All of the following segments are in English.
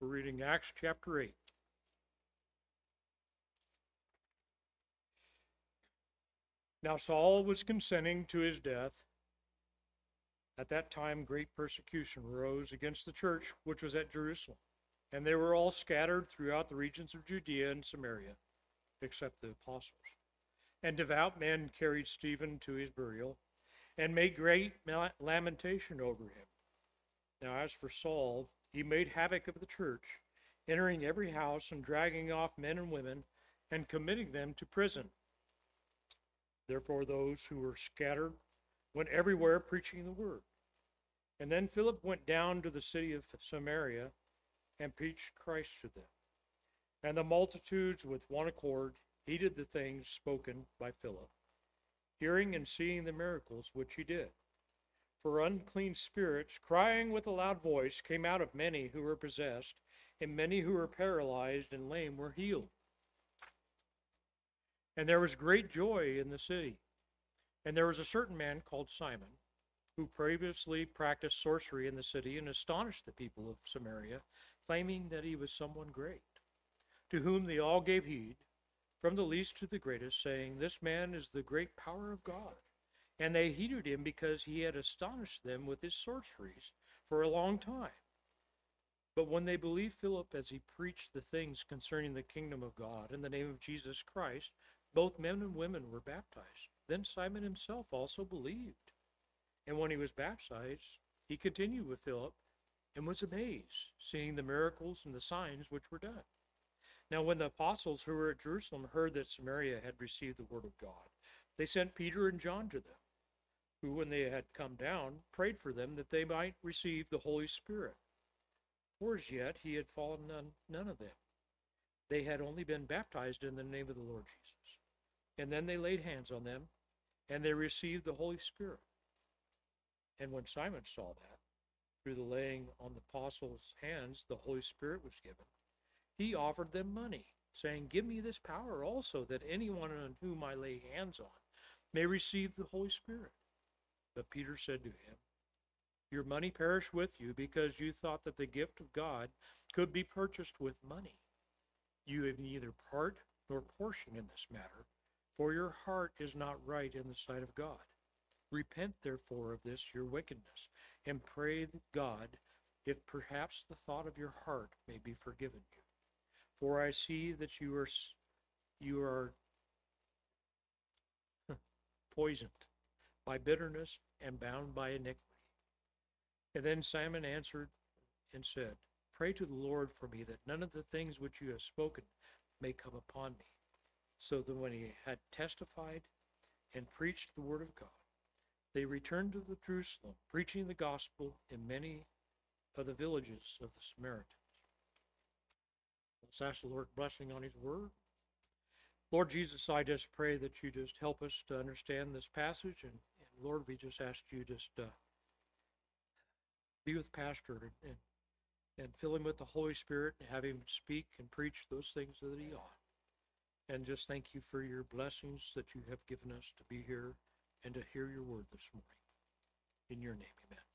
We're reading Acts chapter 8. Now Saul was consenting to his death. At that time great persecution arose against the church which was at Jerusalem, and they were all scattered throughout the regions of Judea and Samaria, except the apostles. And devout men carried Stephen to his burial, and made great lamentation over him. Now as for Saul, he made havoc of the church, entering every house and dragging off men and women, and committing them to prison. Therefore those who were scattered went everywhere preaching the word. And then Philip went down to the city of Samaria and preached Christ to them. And the multitudes with one accord heeded the things spoken by Philip, hearing and seeing the miracles which he did. For unclean spirits, crying with a loud voice, came out of many who were possessed, and many who were paralyzed and lame were healed. And there was great joy in the city. And there was a certain man called Simon, who previously practiced sorcery in the city and astonished the people of Samaria, claiming that he was someone great, to whom they all gave heed, from the least to the greatest, saying, "This man is the great power of God." And they heeded him because he had astonished them with his sorceries for a long time. But when they believed Philip as he preached the things concerning the kingdom of God in the name of Jesus Christ, both men and women were baptized. Then Simon himself also believed. And when he was baptized, he continued with Philip and was amazed, seeing the miracles and the signs which were done. Now when the apostles who were at Jerusalem heard that Samaria had received the word of God, they sent Peter and John to them, who, when they had come down, prayed for them that they might receive the Holy Spirit. For as yet he had fallen none of them. They had only been baptized in the name of the Lord Jesus. And then they laid hands on them, and they received the Holy Spirit. And when Simon saw that, through the laying on the apostles' hands the Holy Spirit was given, he offered them money, saying, "Give me this power also, that anyone on whom I lay hands on may receive the Holy Spirit." But Peter said to him, "Your money perish with you, because you thought that the gift of God could be purchased with money. You have neither part nor portion in this matter, for your heart is not right in the sight of God. Repent, therefore, of this your wickedness, and pray God, if perhaps the thought of your heart may be forgiven you. For I see that you are poisoned by bitterness and bound by iniquity." And then Simon answered and said, "Pray to the Lord for me, that none of the things which you have spoken may come upon me." So that when he had testified and preached the word of God, they returned to Jerusalem, preaching the gospel in many of the villages of the Samaritans. Let's ask the Lord's blessing on his word. Lord Jesus, I just pray that you just help us to understand this passage. And Lord, we just ask you just be with Pastor and fill him with the Holy Spirit and have him speak and preach those things that he ought. And just thank you for your blessings that you have given us to be here and to hear your word this morning. In your name, amen.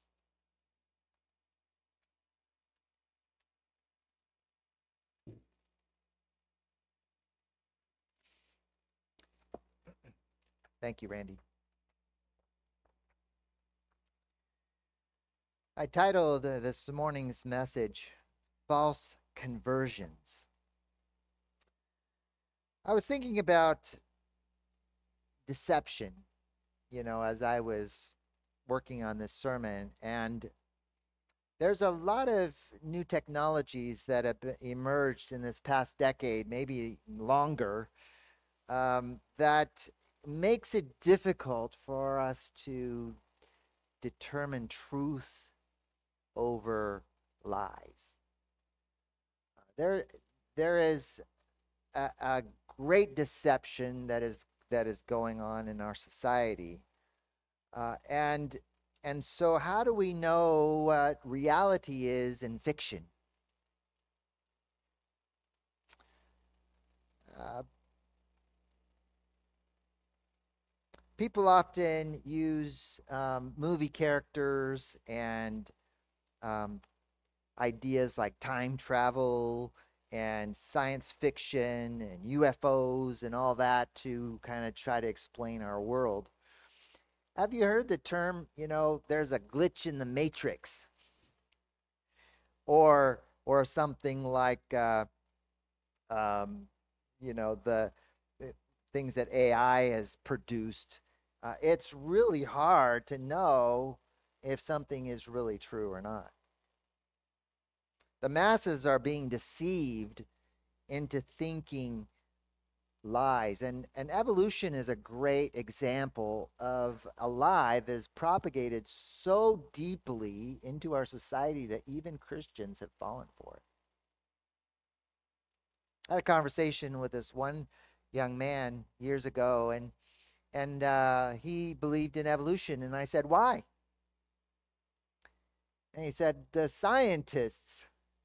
Thank you, Randy. I titled this morning's message, False Conversions. I was thinking about deception, as I was working on this sermon, and there's a lot of new technologies that have emerged in this past decade, maybe longer, that makes it difficult for us to determine truth over lies. There is a great deception that is going on in our society, and so how do we know what reality is in fiction? People often use movie characters and ideas like time travel and science fiction and UFOs and all that to kind of try to explain our world. Have you heard the term, there's a glitch in the matrix? Or something like um, the things that AI has produced. It's really hard to know if something is really true or not. The masses are being deceived into thinking lies. And evolution is a great example of a lie that is propagated so deeply into our society that even Christians have fallen for it. I had a conversation with this one young man years ago, and he believed in evolution. And I said, why? And he said, the scientists.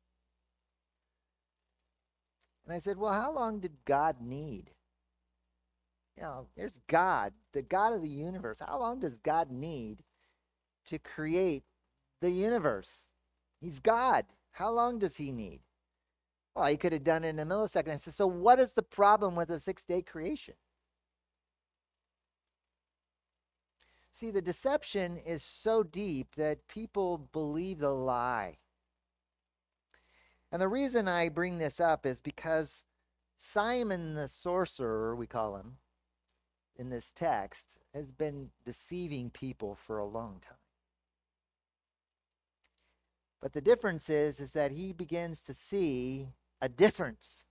And I said, well, how long did God need? There's God, the God of the universe. How long does God need to create the universe? He's God. How long does he need? Well, he could have done it in a millisecond. I said, so what is the problem with a 6-day creation? See, the deception is so deep that people believe the lie. And the reason I bring this up is because Simon the sorcerer, we call him, in this text, has been deceiving people for a long time. But the difference is that he begins to see a difference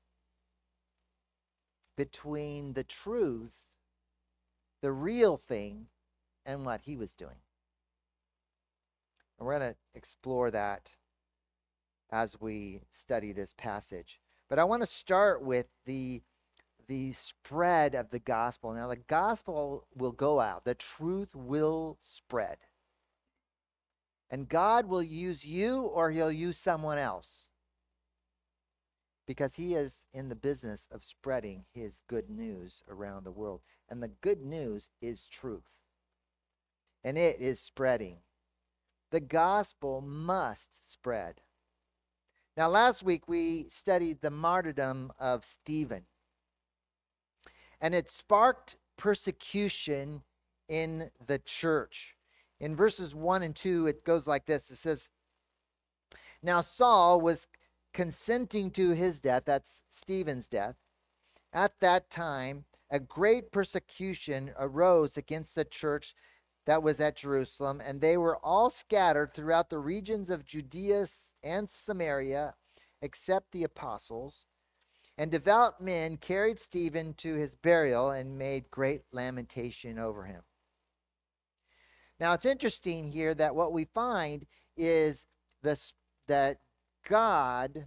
between the truth, the real thing, and what he was doing. And we're going to explore that as we study this passage. But I want to start with the spread of the gospel. Now, the gospel will go out. The truth will spread. And God will use you or he'll use someone else, because he is in the business of spreading his good news around the world. And the good news is truth. And it is spreading. The gospel must spread. Now, last week we studied the martyrdom of Stephen. And it sparked persecution in the church. In verses 1 and 2, it goes like this. It says, now Saul was consenting to his death, that's Stephen's death. At that time, a great persecution arose against the church that was at Jerusalem, and they were all scattered throughout the regions of Judea and Samaria, except the apostles. And devout men carried Stephen to his burial and made great lamentation over him. Now, it's interesting here that what we find is that God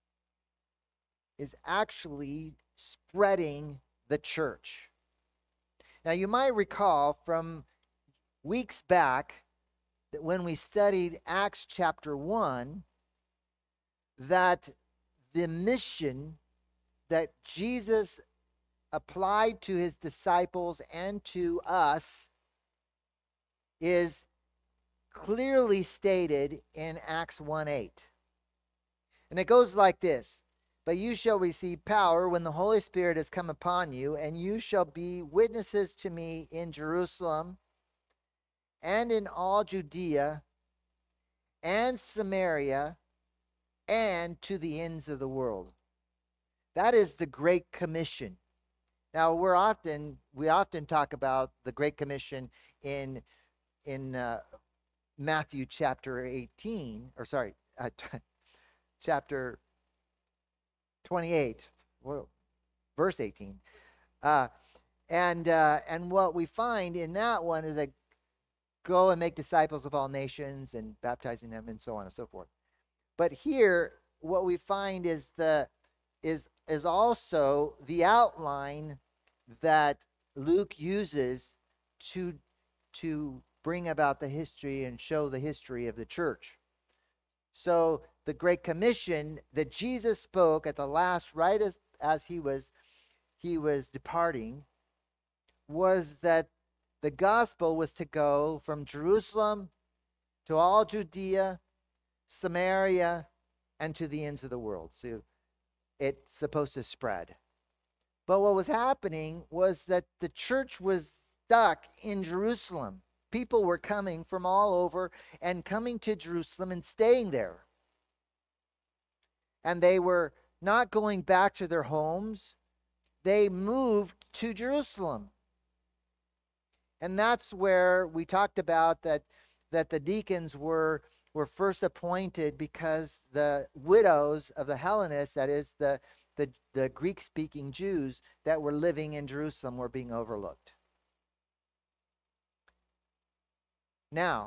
is actually spreading the church. Now, you might recall from weeks back that when we studied Acts chapter 1, that the mission that Jesus applied to his disciples and to us is clearly stated in Acts 1:8. And it goes like this: but you shall receive power when the Holy Spirit has come upon you, and you shall be witnesses to me in Jerusalem and in all Judea and Samaria and to the ends of the world. That is the Great Commission. Now, we often talk about the Great Commission in Matthew chapter 18, or sorry, chapter 28, verse 18. And what we find in that one is that go and make disciples of all nations and baptizing them and so on and so forth. But here, what we find is also the outline that Luke uses to bring about the history and show the history of the church. So the Great Commission that Jesus spoke at the last, right as he was departing, was that the gospel was to go from Jerusalem to all Judea, Samaria, and to the ends of the world. So it's supposed to spread. But what was happening was that the church was stuck in Jerusalem. People were coming from all over and coming to Jerusalem and staying there. And they were not going back to their homes. They moved to Jerusalem. And that's where we talked about that the deacons were first appointed because the widows of the Hellenists, that is the Greek-speaking Jews that were living in Jerusalem, were being overlooked. Now,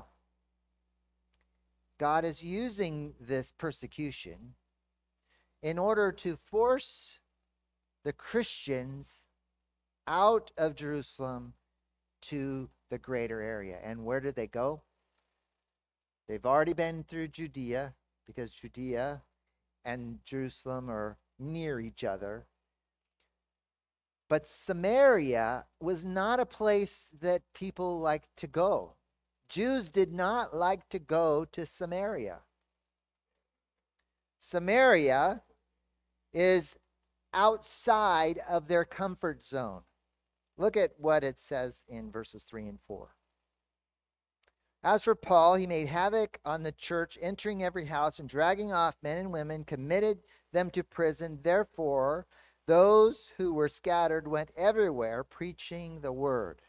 God is using this persecution in order to force the Christians out of Jerusalem to the greater area. And where did they go? They've already been through Judea, because Judea and Jerusalem are near each other. But Samaria was not a place that people liked to go. Jews did not like to go to Samaria. Samaria is outside of their comfort zone. Look at what it says in verses 3 and 4. As for Paul, he made havoc on the church, entering every house and dragging off men and women, committed them to prison. Therefore, those who were scattered went everywhere preaching the word.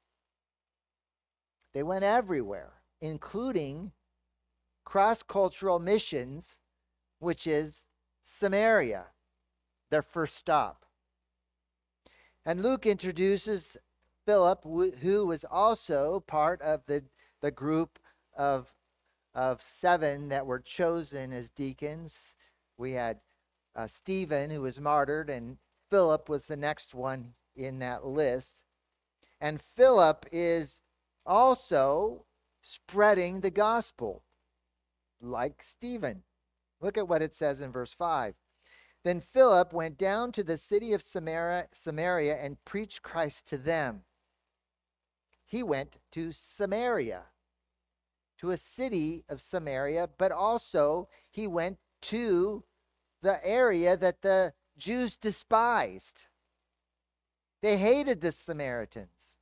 They went everywhere, including cross-cultural missions, which is Samaria, their first stop. And Luke introduces Philip, who was also part of the group of 7 that were chosen as deacons. We had Stephen, who was martyred, and Philip was the next one in that list. And Philip is also spreading the gospel, like Stephen. Look at what it says in verse 5. Then Philip went down to the city of Samaria and preached Christ to them. He went to Samaria, to a city of Samaria, but also he went to the area that the Jews despised. They hated the Samaritans.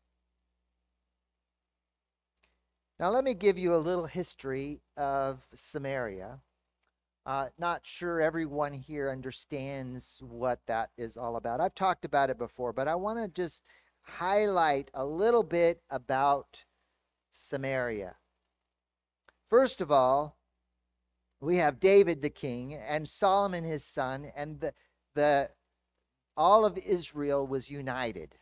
Now let me give you a little history of Samaria. Not sure everyone here understands what that is all about. I've talked about it before, but I want to just highlight a little bit about Samaria. First of all, we have David the king and Solomon his son, and all of Israel was united.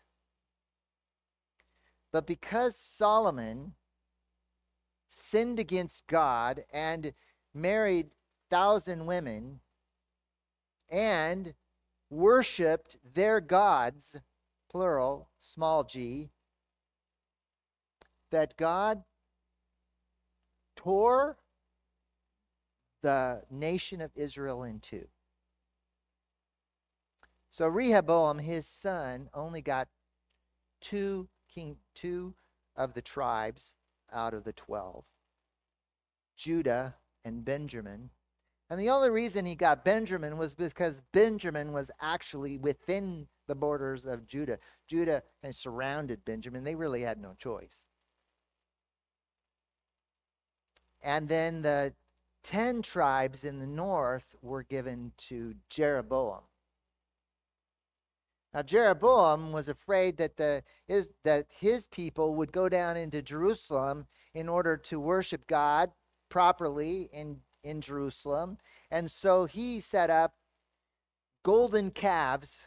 But because Solomon sinned against God and married 1,000 women and worshipped their gods, plural, small g, that God tore the nation of Israel in two. So Rehoboam, his son, only got two of the tribes out of the 12, Judah and Benjamin. And the only reason he got Benjamin was because Benjamin was actually within the borders of Judah. Judah had surrounded Benjamin. They really had no choice. And then the 10 tribes in the north were given to Jeroboam. Now Jeroboam was afraid that his people would go down into Jerusalem in order to worship God properly in Jerusalem. And so he set up golden calves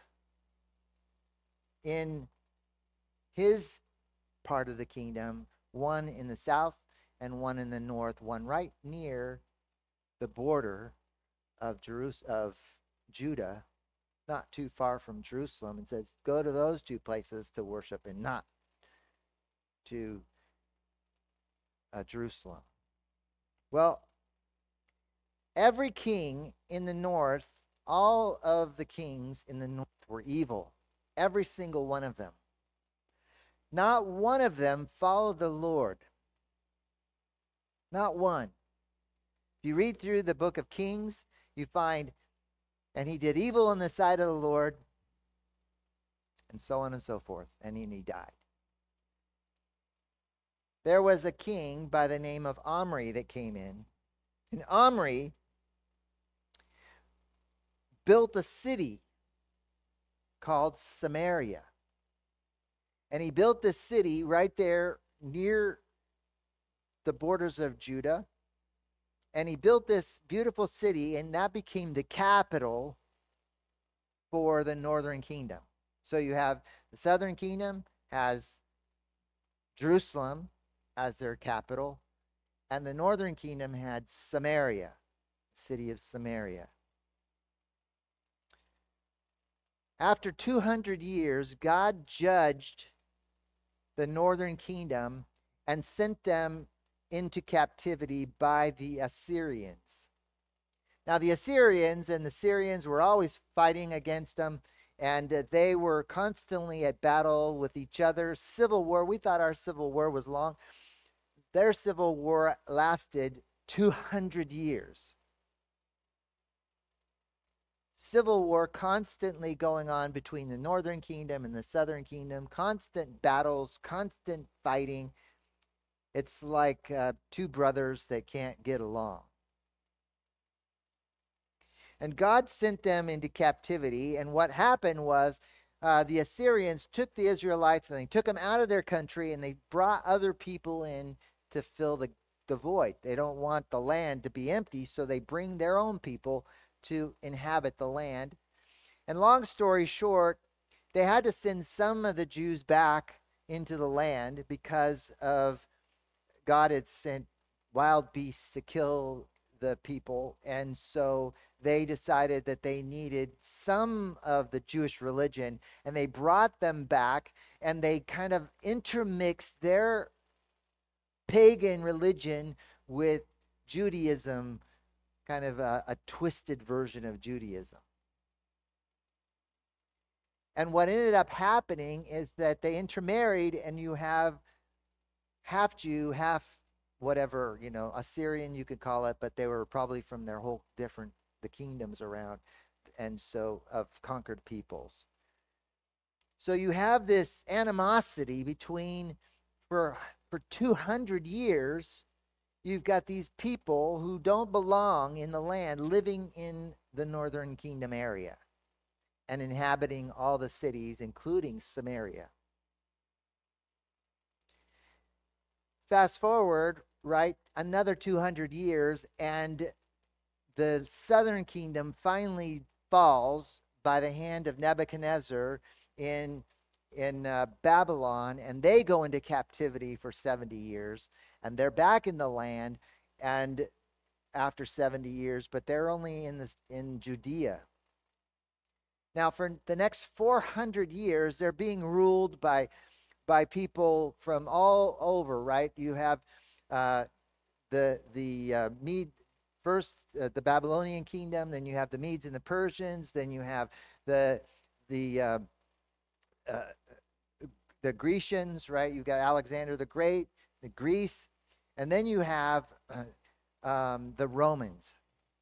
in his part of the kingdom, one in the south and one in the north, one right near the border of Judah, not too far from Jerusalem, and says, go to those two places to worship and not to Jerusalem. Well, every king in the north, all of the kings in the north were evil. Every single one of them. Not one of them followed the Lord. Not one. If you read through the book of Kings, you find, and he did evil in the sight of the Lord, and so on and so forth, and he died. There was a king by the name of Omri that came in, and Omri built a city called Samaria. And he built this city right there near the borders of Judah. And he built this beautiful city, and that became the capital for the northern kingdom. So you have the southern kingdom has Jerusalem as their capital, and the northern kingdom had Samaria, city of Samaria. After 200 years, God judged the northern kingdom and sent them into captivity by the Assyrians. Now, the Assyrians and the Syrians were always fighting against them, and they were constantly at battle with each other. Civil war, we thought our civil war was long. Their civil war lasted 200 years. Civil war constantly going on between the northern kingdom and the southern kingdom, constant battles, constant fighting. It's like two brothers that can't get along. And God sent them into captivity, and what happened was the Assyrians took the Israelites and they took them out of their country, and they brought other people in to fill the void. They don't want the land to be empty, so they bring their own people to inhabit the land. And long story short, they had to send some of the Jews back into the land because of God had sent wild beasts to kill the people. And so they decided that they needed some of the Jewish religion, and they brought them back, and they kind of intermixed their pagan religion with Judaism, kind of a twisted version of Judaism. And what ended up happening is that they intermarried, and you have half Jew, half whatever, Assyrian you could call it, but they were probably from their whole different, the kingdoms around, and so of conquered peoples. So you have this animosity between, for 200 years, you've got these people who don't belong in the land living in the northern kingdom area and inhabiting all the cities, including Samaria. Fast forward, right, another 200 years, and the southern kingdom finally falls by the hand of Nebuchadnezzar in Babylon, and they go into captivity for 70 years, and they're back in the land, and after 70 years, but they're only in Judea. Now, for the next 400 years, they're being ruled by people from all over, right? You have the Babylonian kingdom, then you have the Medes and the Persians, then you have the Grecians, right? You've got Alexander the Great, the Greece, and then you have the Romans.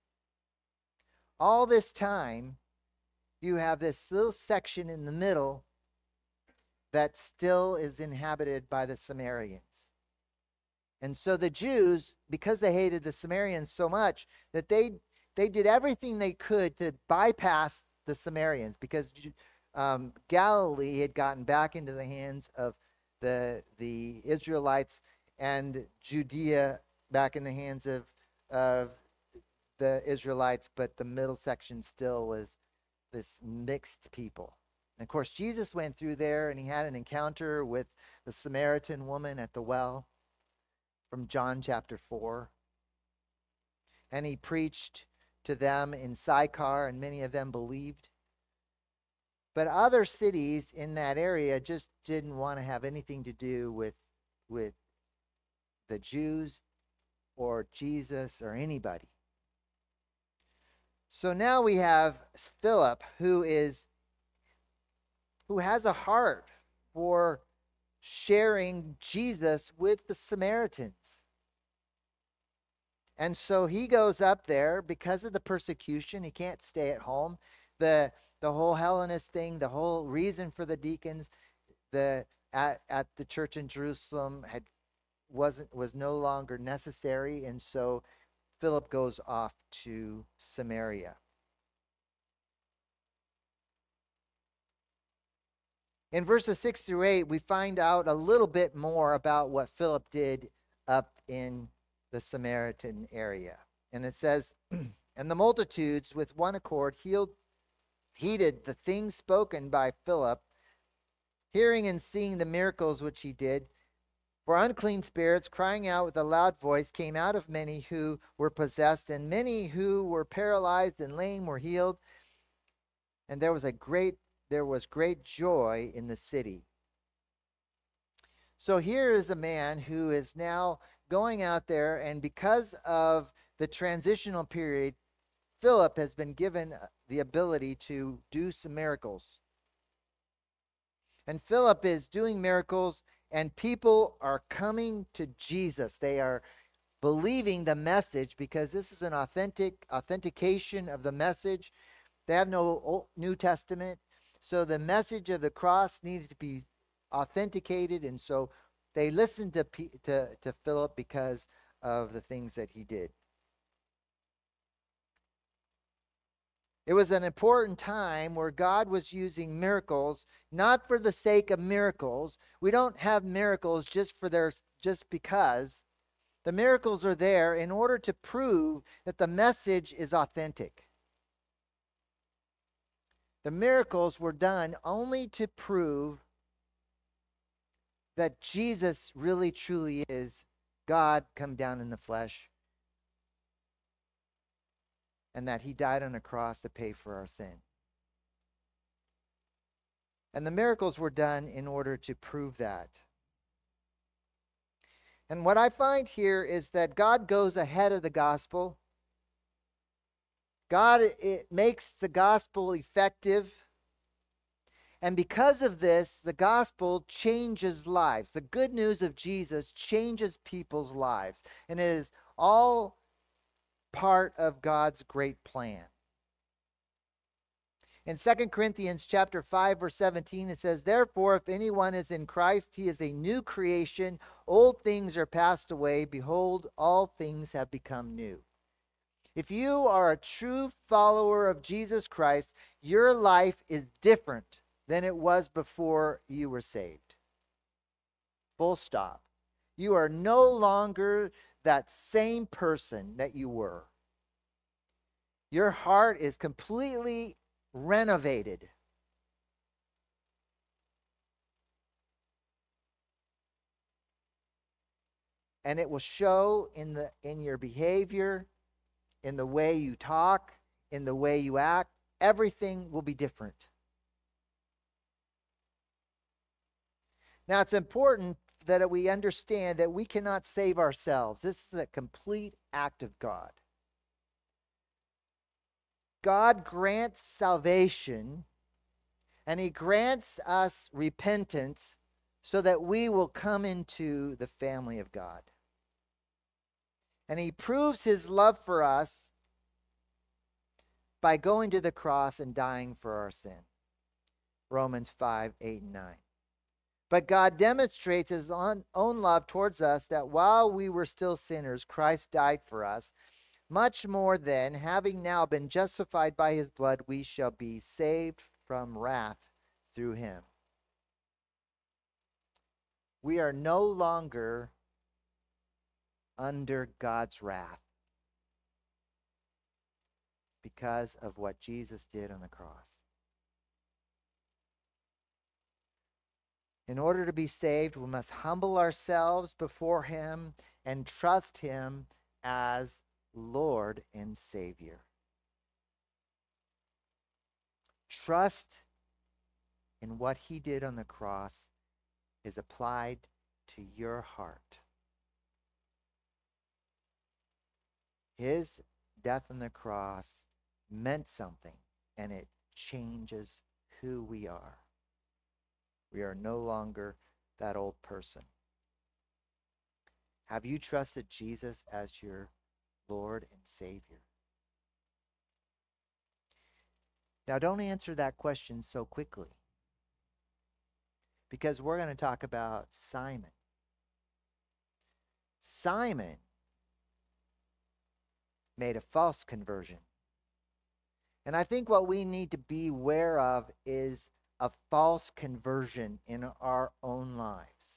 All this time, you have this little section in the middle that still is inhabited by the Samaritans. And so the Jews, because they hated the Samaritans so much, that they did everything they could to bypass the Samaritans, because Galilee had gotten back into the hands of the Israelites, and Judea back in the hands of the Israelites, but the middle section still was this mixed people. And of course, Jesus went through there, and he had an encounter with the Samaritan woman at the well from John chapter 4. And he preached to them in Sychar, and many of them believed. But other cities in that area just didn't want to have anything to do with the Jews or Jesus or anybody. So now we have Philip, who has a heart for sharing Jesus with the Samaritans. And so he goes up there because of the persecution. He can't stay at home. The whole Hellenist thing, the whole reason for the deacons, at the church in Jerusalem was no longer necessary, and so Philip goes off to Samaria. In verses 6 through 8, we find out a little bit more about what Philip did up in the Samaritan area. And it says, and the multitudes with one accord heeded the things spoken by Philip, hearing and seeing the miracles which he did. For unclean spirits, crying out with a loud voice, came out of many who were possessed, and many who were paralyzed and lame were healed. And there was great joy in the city. So here is a man who is now going out there, and because of the transitional period, Philip has been given the ability to do some miracles. And Philip is doing miracles, and people are coming to Jesus. They are believing the message because this is an authentication of the message. They have no New Testament, so the message of the cross needed to be authenticated, and so they listened to Philip because of the things that he did. It was an important time where God was using miracles, not for the sake of miracles. We don't have miracles just because. The miracles are there in order to prove that the message is authentic. The miracles were done only to prove that Jesus really truly is God come down in the flesh, and that he died on a cross to pay for our sin. And the miracles were done in order to prove that. And what I find here is that God goes ahead of the gospel. God makes the gospel effective. And because of this, the gospel changes lives. The good news of Jesus changes people's lives. And it is all part of God's great plan. In 2 Corinthians chapter 5, verse 17, it says, therefore, if anyone is in Christ, he is a new creation. Old things are passed away. Behold, all things have become new. If you are a true follower of Jesus Christ, your life is different than it was before you were saved. Full stop. You are no longer that same person that you were. Your heart is completely renovated. And it will show in your behavior, in the way you talk, in the way you act. Everything will be different. Now, it's important that we understand that we cannot save ourselves. This is a complete act of God. God grants salvation, and he grants us repentance so that we will come into the family of God. And he proves his love for us by going to the cross and dying for our sin. Romans 5, 8, and 9. But God demonstrates his own love towards us, that while we were still sinners, Christ died for us. Much more then, having now been justified by his blood, we shall be saved from wrath through him. We are no longer under God's wrath because of what Jesus did on the cross. In order to be saved, we must humble ourselves before him and trust him as Lord and Savior. Trust in what he did on the cross is applied to your heart. His death on the cross meant something, and it changes who we are. We are no longer that old person. Have you trusted Jesus as your Lord and Savior? Now, don't answer that question so quickly, because we're going to talk about Simon. Simon made a false conversion. And I think what we need to be aware of is a false conversion in our own lives.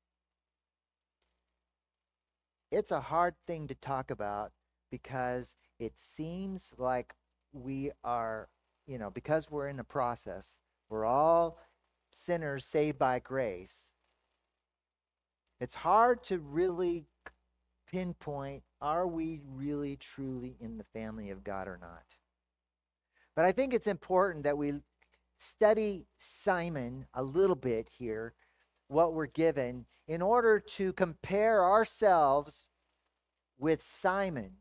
It's a hard thing to talk about because it seems like we are, because we're in a process, we're all sinners saved by grace. It's hard to really pinpoint, are we really truly in the family of God or not? But I think it's important that we study Simon a little bit here, what we're given, in order to compare ourselves with Simon.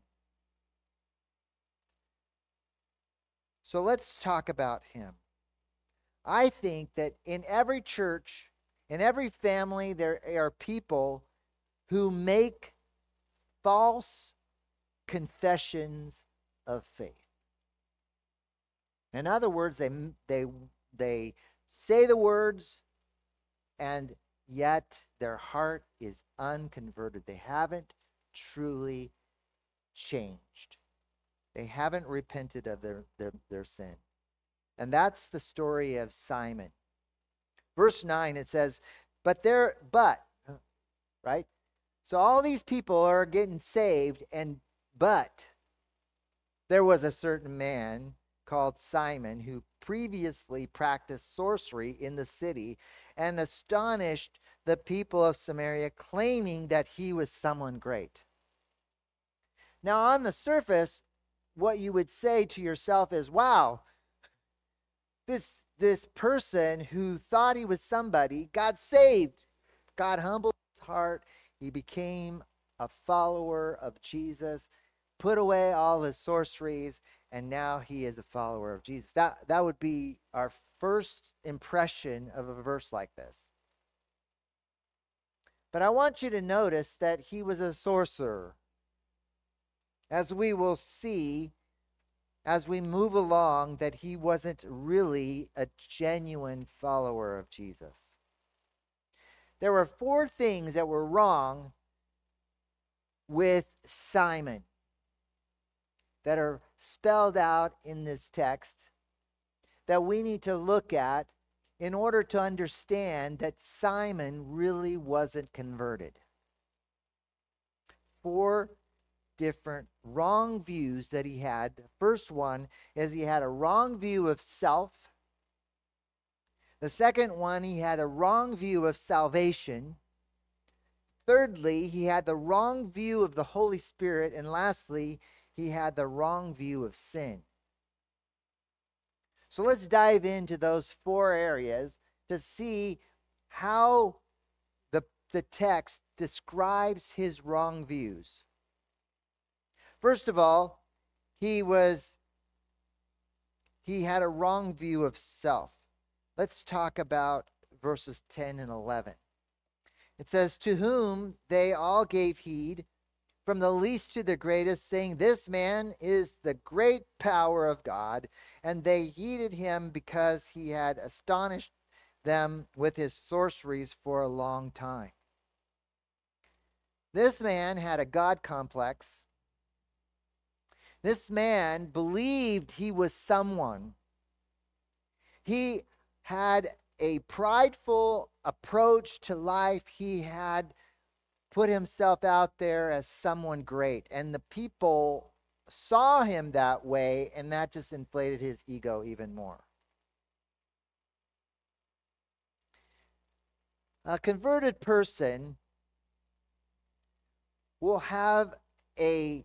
So let's talk about him. I think that in every church, in every family, there are people who make false confessions of faith. In other words, they say the words, and yet their heart is unconverted. They haven't truly changed. They haven't repented of their sin. And that's the story of Simon. Verse 9, it says, but, right? So all these people are getting saved, but there was a certain man called Simon who previously practiced sorcery in the city and astonished the people of Samaria, claiming that he was someone great. Now, on the surface, what you would say to yourself is, wow, this person who thought he was somebody got saved. God humbled his heart. He became a follower of Jesus, put away all his sorceries, and now he is a follower of Jesus. That would be our first impression of a verse like this. But I want you to notice that he was a sorcerer. As we will see as we move along, that he wasn't really a genuine follower of Jesus. There were 4 things that were wrong with Simon that are spelled out in this text that we need to look at in order to understand that Simon really wasn't converted. 4 different wrong views that he had. The first one is he had a wrong view of self. The second one, he had a wrong view of salvation. Thirdly, he had the wrong view of the Holy Spirit. And lastly, he had the wrong view of sin. So let's dive into those 4 areas to see how the text describes his wrong views. First of all, he had a wrong view of self. Let's talk about verses 10 and 11. It says, to whom they all gave heed, from the least to the greatest, saying, this man is the great power of God. And they heeded him because he had astonished them with his sorceries for a long time. This man had a God complex. This man believed he was someone. He had a prideful approach to life. He had put himself out there as someone great. And the people saw him that way, and that just inflated his ego even more. A converted person will have a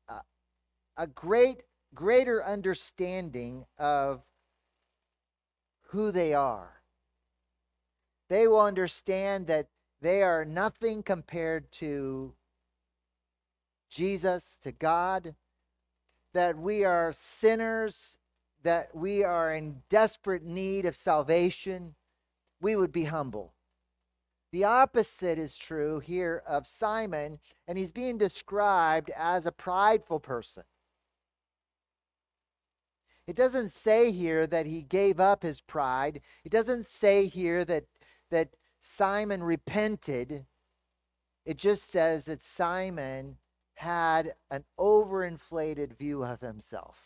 greater understanding of who they are. They will understand that they are nothing compared to Jesus, to God, that we are sinners, that we are in desperate need of salvation. We would be humble. The opposite is true here of Simon, and he's being described as a prideful person. It doesn't say here that he gave up his pride. It doesn't say here that Simon repented. It just says that Simon had an overinflated view of himself.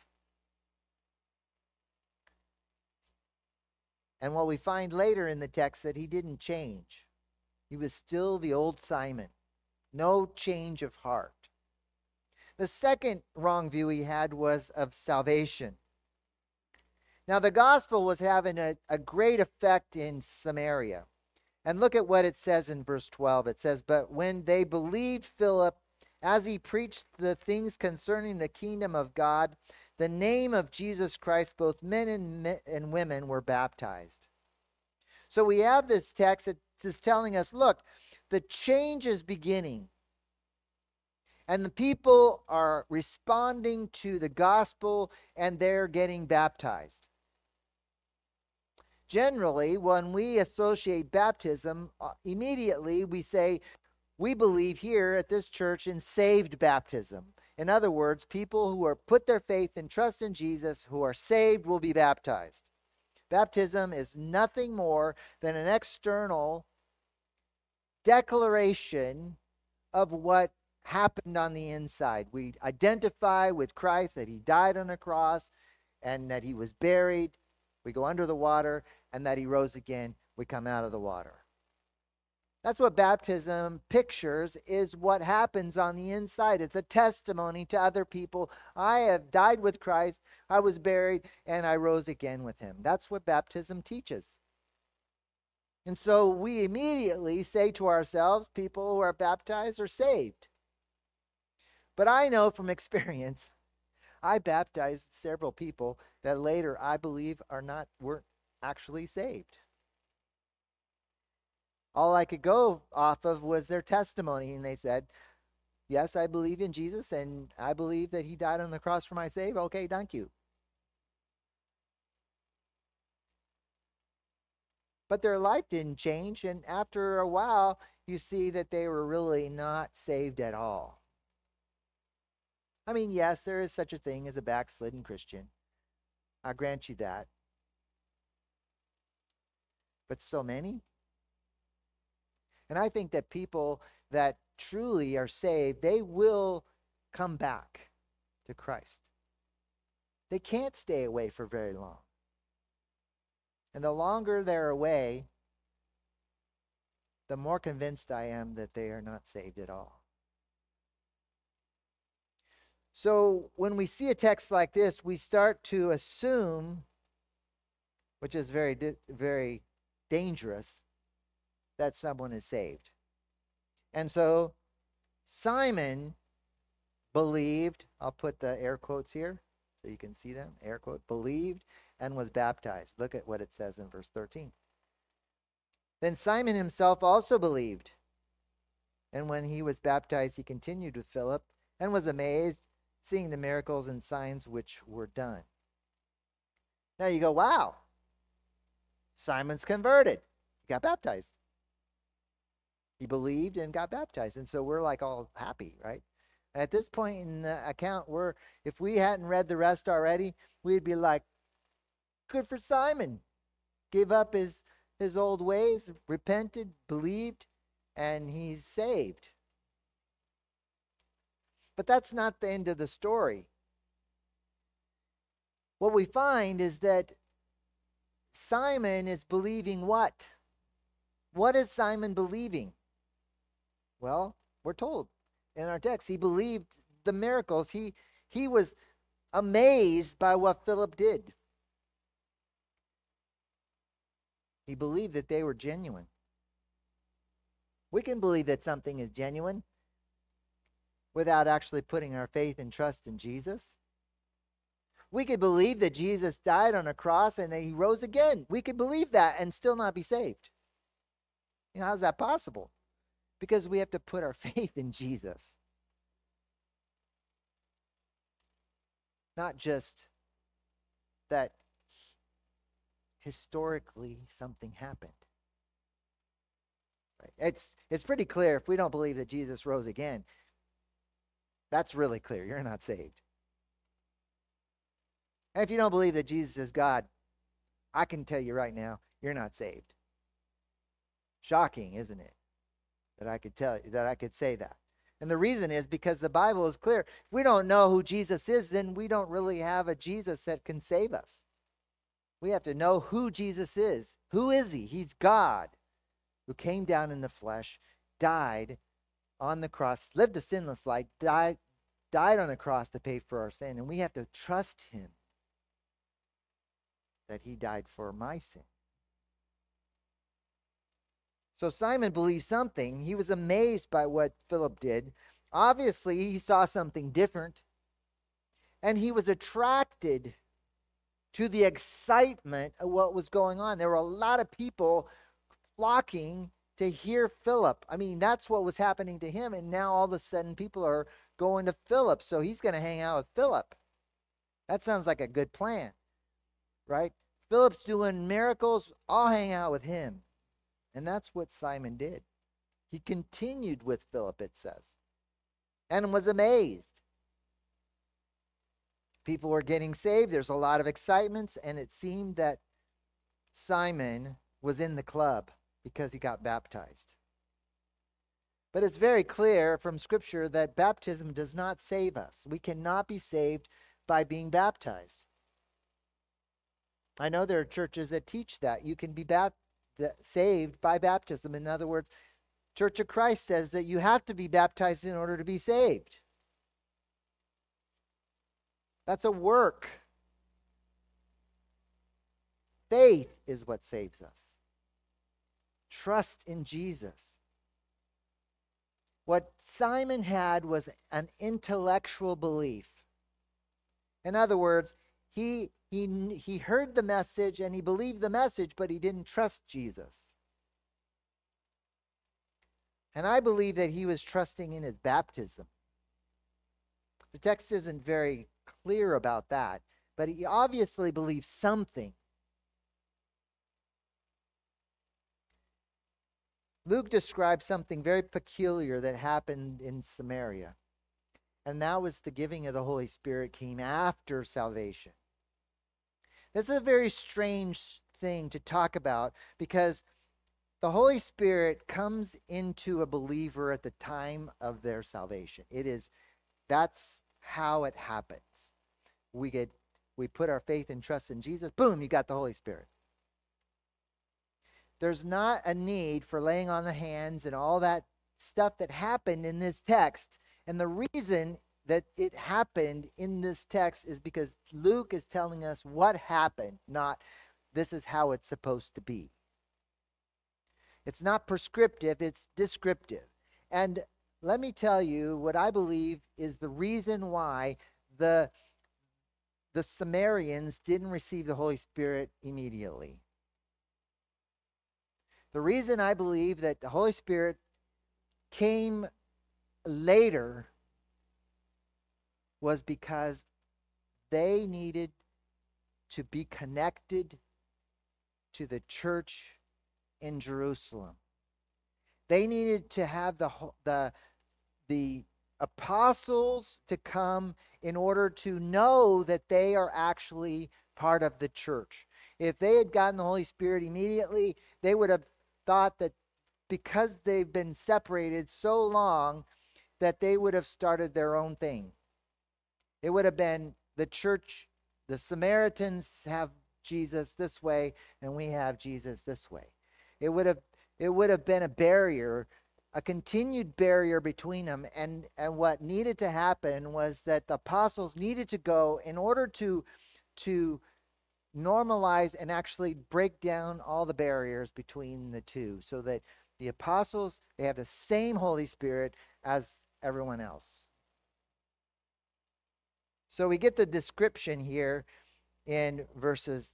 And what we find later in the text that he didn't change. He was still the old Simon. No change of heart. The second wrong view he had was of salvation. Now, the gospel was having a great effect in Samaria. And look at what it says in verse 12. It says, "But when they believed Philip, as he preached the things concerning the kingdom of God, the name of Jesus Christ, both men and women were baptized." So we have this text that is telling us, look, the change is beginning. And the people are responding to the gospel and they're getting baptized. Generally, when we associate baptism, immediately we say, we believe here at this church in saved baptism. In other words, people who are put their faith and trust in Jesus, who are saved, will be baptized. Baptism is nothing more than an external declaration of what happened on the inside. We identify with Christ that he died on a cross and that he was buried. We go under the water, and that he rose again. We come out of the water. That's what baptism pictures, is what happens on the inside. It's a testimony to other people. I have died with Christ, I was buried, and I rose again with him. That's what baptism teaches. And so we immediately say to ourselves, people who are baptized are saved. But I know from experience, I baptized several people that later I believe weren't actually saved. All I could go off of was their testimony, and they said, yes, I believe in Jesus, and I believe that he died on the cross for my save. Okay, thank you. But their life didn't change, and after a while, you see that they were really not saved at all. I mean, yes, there is such a thing as a backslidden Christian. I grant you that. But so many? And I think that people that truly are saved, they will come back to Christ. They can't stay away for very long. And the longer they're away, the more convinced I am that they are not saved at all. So when we see a text like this, we start to assume, which is very dangerous, that someone is saved. And so Simon believed, I'll put the air quotes here so you can see them, air quote, believed and was baptized. Look at what it says in verse 13. Then Simon himself also believed. And when he was baptized, he continued with Philip and was amazed, seeing the miracles and signs which were done. Now you go, wow, Simon's converted. He got baptized. He believed and got baptized. And so we're like all happy, right? And at this point in the account, if we hadn't read the rest already, we'd be like, good for Simon. Gave up his old ways, repented, believed, and he's saved. But that's not the end of the story. What we find is that Simon is believing what? What is Simon believing? Well, we're told in our text, he believed the miracles. He was amazed by what Philip did. He believed that they were genuine. We can believe that something is genuine without actually putting our faith and trust in Jesus. We could believe that Jesus died on a cross and that he rose again. We could believe that and still not be saved. You know, how's that possible? Because we have to put our faith in Jesus. Not just that historically something happened. Right? It's pretty clear if we don't believe that Jesus rose again, that's really clear. You're not saved. And if you don't believe that Jesus is God, I can tell you right now, you're not saved. Shocking, isn't it? That I could say that. And the reason is because the Bible is clear. If we don't know who Jesus is, then we don't really have a Jesus that can save us. We have to know who Jesus is. Who is he? He's God who came down in the flesh, died on the cross, lived a sinless life, died on the cross to pay for our sin. And we have to trust him that he died for my sin. So Simon believed something. He was amazed by what Philip did. Obviously, he saw something different. And he was attracted to the excitement of what was going on. There were a lot of people flocking to hear Philip. I mean, that's what was happening to him. And now all of a sudden people are going to Philip. So he's going to hang out with Philip. That sounds like a good plan, right? Philip's doing miracles. I'll hang out with him. And that's what Simon did. He continued with Philip, it says, and was amazed. People were getting saved. There's a lot of excitement, and it seemed that Simon was in the club because he got baptized. But it's very clear from Scripture that baptism does not save us. We cannot be saved by being baptized. I know there are churches that teach that you can be saved by baptism. In other words, Church of Christ says that you have to be baptized in order to be saved. That's a work. Faith is what saves us. Trust in Jesus. What Simon had was an intellectual belief. In other words, he heard the message and he believed the message, but he didn't trust Jesus. And I believe that he was trusting in his baptism. The text isn't very clear about that, but he obviously believed something. Luke describes something very peculiar that happened in Samaria. And that was the giving of the Holy Spirit came after salvation. This is a very strange thing to talk about because the Holy Spirit comes into a believer at the time of their salvation. That's how it happens. We put our faith and trust in Jesus, boom, you got the Holy Spirit. There's not a need for laying on the hands and all that stuff that happened in this text. And the reason that it happened in this text is because Luke is telling us what happened, not this is how it's supposed to be. It's not prescriptive, it's descriptive. And let me tell you what I believe is the reason why the Samaritans didn't receive the Holy Spirit immediately. The reason I believe that the Holy Spirit came later was because they needed to be connected to the church in Jerusalem. They needed to have the apostles to come in order to know that they are actually part of the church. If they had gotten the Holy Spirit immediately, they would have thought that because they've been separated so long that they would have started their own thing. It would have been the church, the Samaritans have Jesus this way and we have Jesus this way. It would have been a barrier, a continued barrier between them. And what needed to happen was that the apostles needed to go in order to normalize and actually break down all the barriers between the two so that the apostles, they have the same Holy Spirit as everyone else. So we get the description here in verses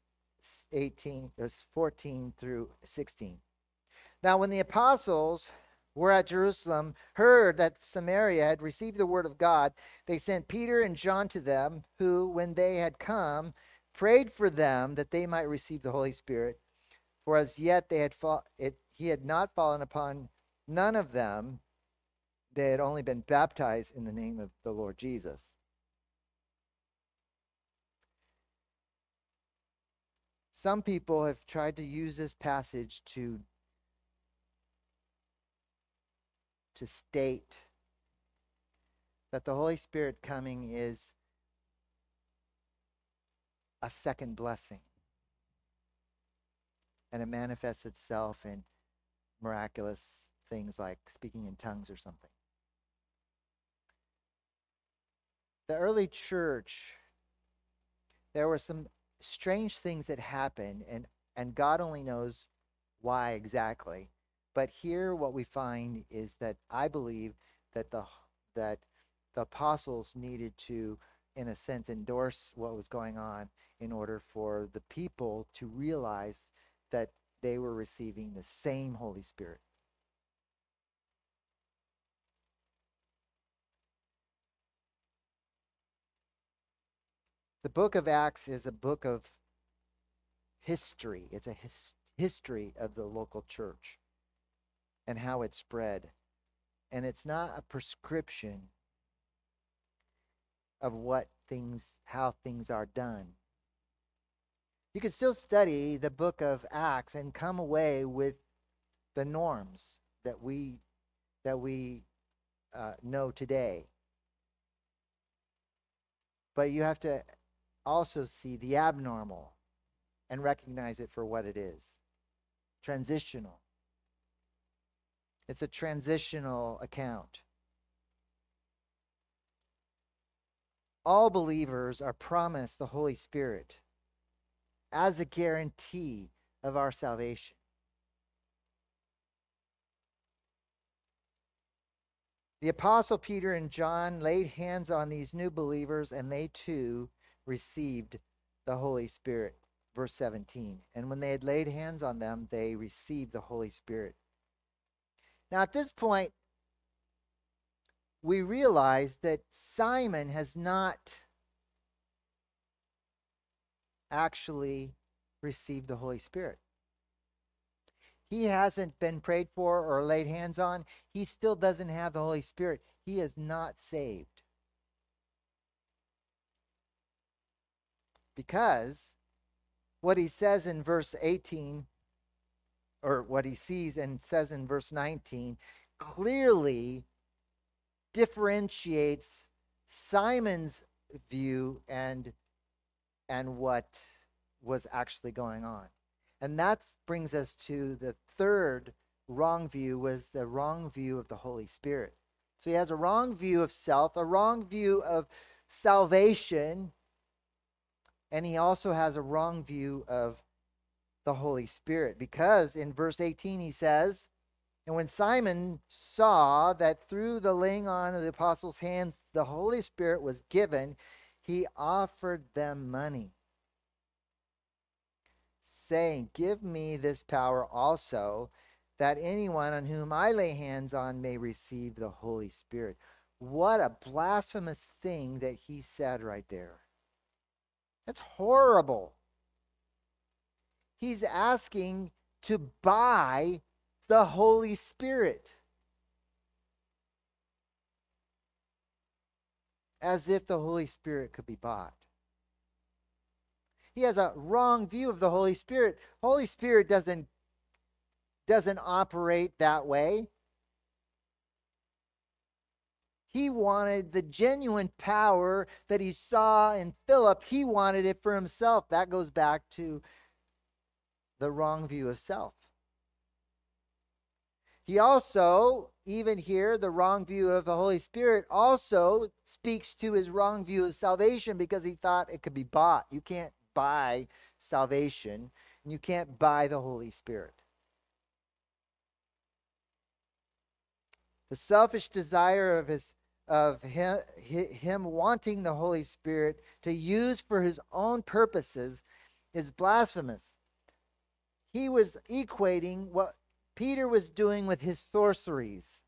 14 through 16. Now, when the apostles were at Jerusalem, heard that Samaria had received the word of God, they sent Peter and John to them, who, when they had come, prayed for them that they might receive the Holy Spirit. For as yet they had he had not fallen upon none of them. They had only been baptized in the name of the Lord Jesus. Some people have tried to use this passage to state that the Holy Spirit coming is a second blessing, and it manifests itself in miraculous things like speaking in tongues or something. The early church, there were some strange things that happened, and God only knows why exactly. But here what we find is that I believe that the apostles needed to, in a sense, endorse what was going on in order for the people to realize that they were receiving the same Holy Spirit. The book of Acts is a book of history. It's a history of the local church and how it spread. And it's not a prescription of how things are done. You can still study the book of Acts and come away with the norms that we know today. But you have to also see the abnormal and recognize it for what it is. Transitional. It's a transitional account. All believers are promised the Holy Spirit as a guarantee of our salvation. The Apostle Peter and John laid hands on these new believers, and they too received the Holy Spirit. Verse 17. And when they had laid hands on them, they received the Holy Spirit. Now, at this point, we realize that Simon has not actually received the Holy Spirit. He hasn't been prayed for or laid hands on. He still doesn't have the Holy Spirit. He is not saved. Because what he says in verse 18, or what he sees and says in verse 19, clearly differentiates Simon's view and what was actually going on. And that brings us to the third wrong view, was the wrong view of the Holy Spirit. So he has a wrong view of self, a wrong view of salvation, and he also has a wrong view of the Holy Spirit. Because in verse 18 he says, and when Simon saw that through the laying on of the apostles' hands the Holy Spirit was given, he offered them money, saying, give me this power also, that anyone on whom I lay hands on may receive the Holy Spirit. What a blasphemous thing that he said right there. That's horrible. He's asking to buy the Holy Spirit. As if the Holy Spirit could be bought. He has a wrong view of the Holy Spirit. Holy Spirit doesn't operate that way. He wanted the genuine power that he saw in Philip. He wanted it for himself. That goes back to the wrong view of self. He also, even here, the wrong view of the Holy Spirit also speaks to his wrong view of salvation, because he thought it could be bought. You can't buy salvation, and you can't buy the Holy Spirit. The selfish desire of him wanting the Holy Spirit to use for his own purposes is blasphemous. He was equating what Peter was doing with his sorceries.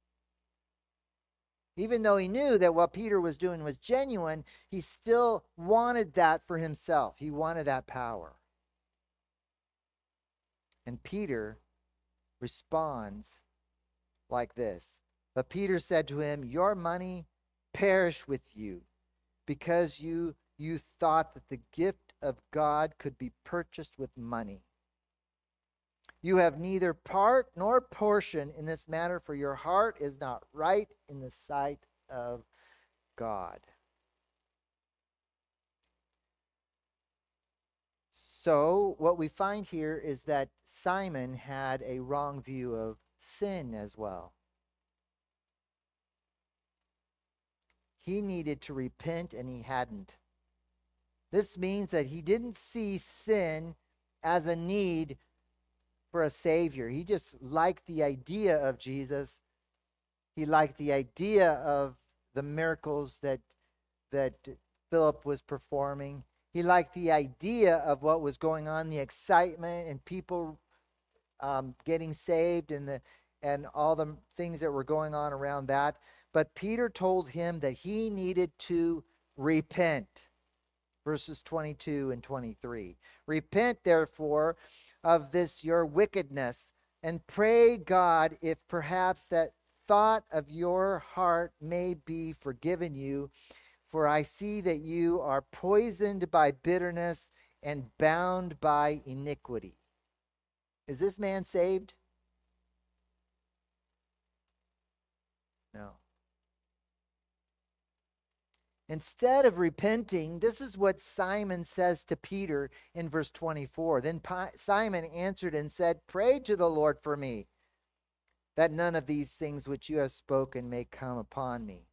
Even though he knew that what Peter was doing was genuine, he still wanted that for himself. He wanted that power. And Peter responds like this. But Peter said to him, "Your money perish with you, because you thought that the gift of God could be purchased with money. You have neither part nor portion in this matter, for your heart is not right in the sight of God." So, what we find here is that Simon had a wrong view of sin as well. He needed to repent and he hadn't. This means that he didn't see sin as a need for a savior. He just liked the idea of Jesus. He liked the idea of the miracles that Philip was performing. He liked the idea of what was going on, the excitement and people getting saved and all the things that were going on around that. But Peter told him that he needed to repent. Verses 22 and 23. "Repent, therefore, of this your wickedness, and pray God if perhaps that thought of your heart may be forgiven you. For I see that you are poisoned by bitterness and bound by iniquity." Is this man saved? No. Instead of repenting, this is what Simon says to Peter in verse 24. "Then Simon answered and said, Pray to the Lord for me, that none of these things which you have spoken may come upon me."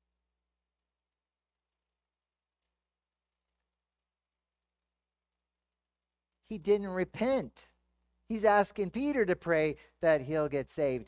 He didn't repent. He's asking Peter to pray that he'll get saved.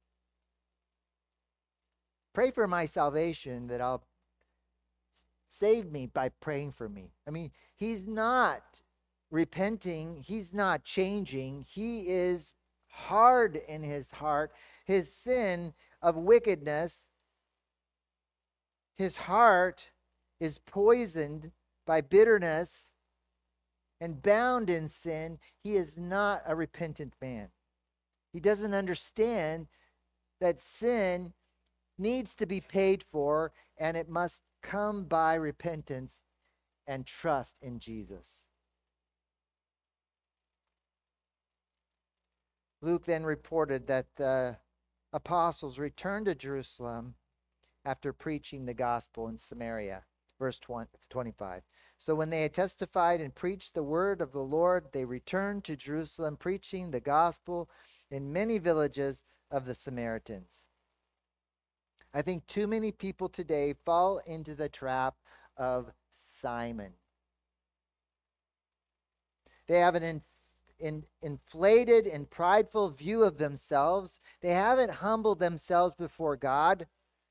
Pray for my salvation, that I'll save me by praying for me. I mean, he's not repenting. He's not changing. He is hard in his heart. His sin of wickedness, his heart is poisoned by bitterness and bound in sin. He is not a repentant man. He doesn't understand that sin needs to be paid for, and it must come by repentance and trust in Jesus. Luke then reported that the apostles returned to Jerusalem after preaching the gospel in Samaria. Verse 25. "So when they had testified and preached the word of the Lord, they returned to Jerusalem, preaching the gospel in many villages of the Samaritans." I think too many people today fall into the trap of Simon. They have an inflated and prideful view of themselves. They haven't humbled themselves before God.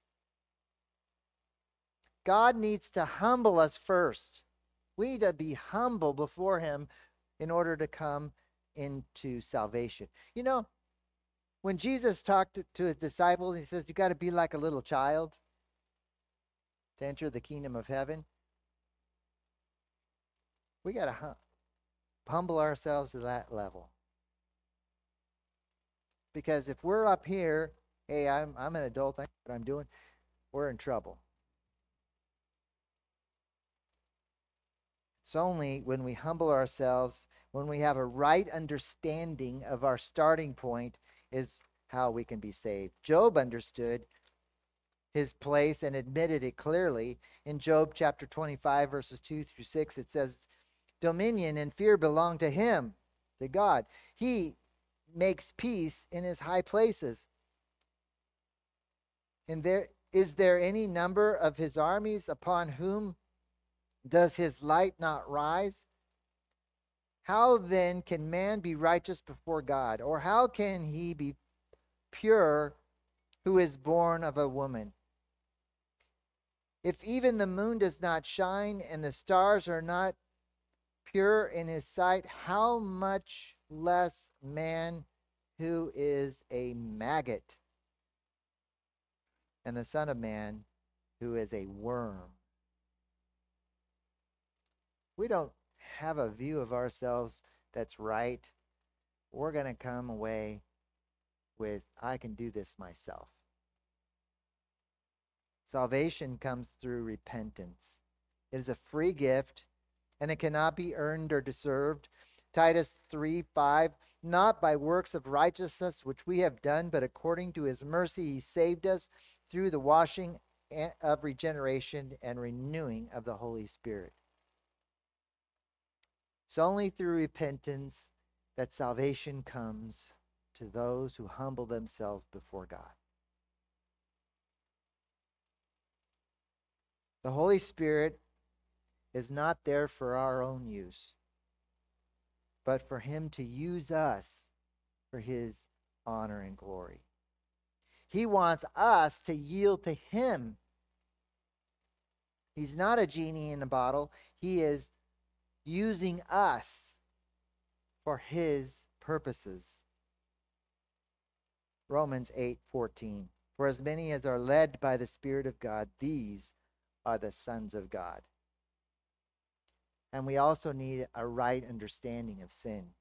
God needs to humble us first. We need to be humble before him in order to come into salvation. You know, when Jesus talked to his disciples, he says, you got to be like a little child to enter the kingdom of heaven. We got to humble ourselves to that level. Because if we're up here, hey, I'm an adult, I know what I'm doing, we're in trouble. It's only when we humble ourselves, when we have a right understanding of our starting point, is how we can be saved. Job understood his place and admitted it clearly. In Job chapter 25, verses 2 through 6, it says, "Dominion and fear belong to him," to God. "He makes peace in his high places. And is there any number of his armies? Upon whom does his light not rise? How then can man be righteous before God? Or how can he be pure who is born of a woman? If even the moon does not shine and the stars are not pure in his sight, how much less man who is a maggot, and the Son of Man who is a worm." We don't have a view of ourselves that's right. We're going to come away with, I can do this myself. Salvation comes through repentance. It is a free gift, and it cannot be earned or deserved. Titus 3:5, not by works of righteousness which we have done, but according to his mercy he saved us through the washing of regeneration and renewing of the Holy Spirit. It's only through repentance that salvation comes to those who humble themselves before God. The Holy Spirit is not there for our own use, but for him to use us for his honor and glory. He wants us to yield to him. He's not a genie in a bottle. He is using us for his purposes. Romans 8:14. For as many as are led by the Spirit of God, these are the sons of God. And we also need a right understanding of sin.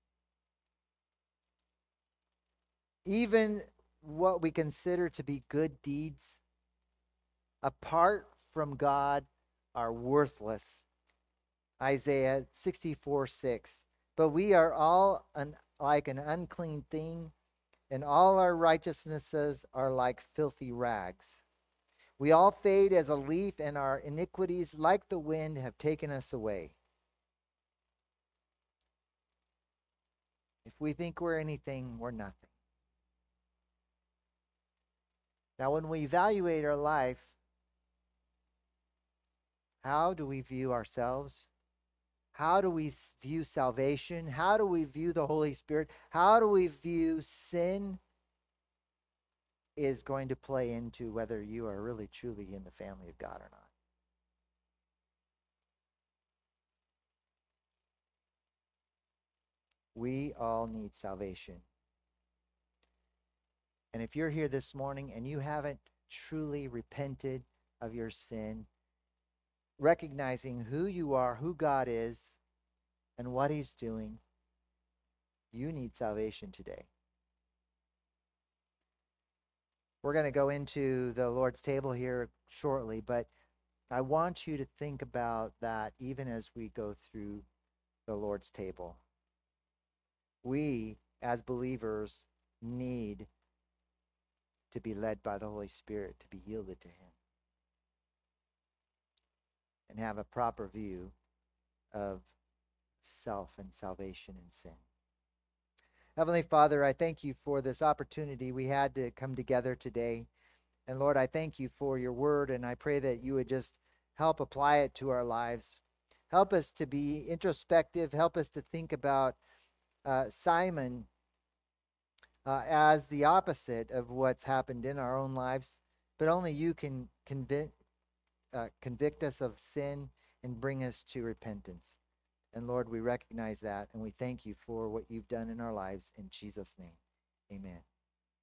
Even what we consider to be good deeds, apart from God, are worthless. Isaiah 64:6. But we are all like an unclean thing, and all our righteousnesses are like filthy rags. We all fade as a leaf, and our iniquities, like the wind, have taken us away. If we think we're anything, we're nothing. Now, when we evaluate our life, how do we view ourselves? How do we view salvation? How do we view the Holy Spirit? How do we view sin? Is going to play into whether you are really truly in the family of God or not. We all need salvation. And if you're here this morning and you haven't truly repented of your sin, recognizing who you are, who God is, and what he's doing, you need salvation today. We're going to go into the Lord's table here shortly, but I want you to think about that even as we go through the Lord's table. We, as believers, need to be led by the Holy Spirit, to be yielded to him, and have a proper view of self and salvation and sin. Heavenly Father, I thank you for this opportunity we had to come together today. And Lord, I thank you for your word, and I pray that you would just help apply it to our lives. Help us to be introspective. Help us to think about Simon as the opposite of what's happened in our own lives. But only you can convict us of sin and bring us to repentance. And Lord, we recognize that, and we thank you for what you've done in our lives. In Jesus' name, amen.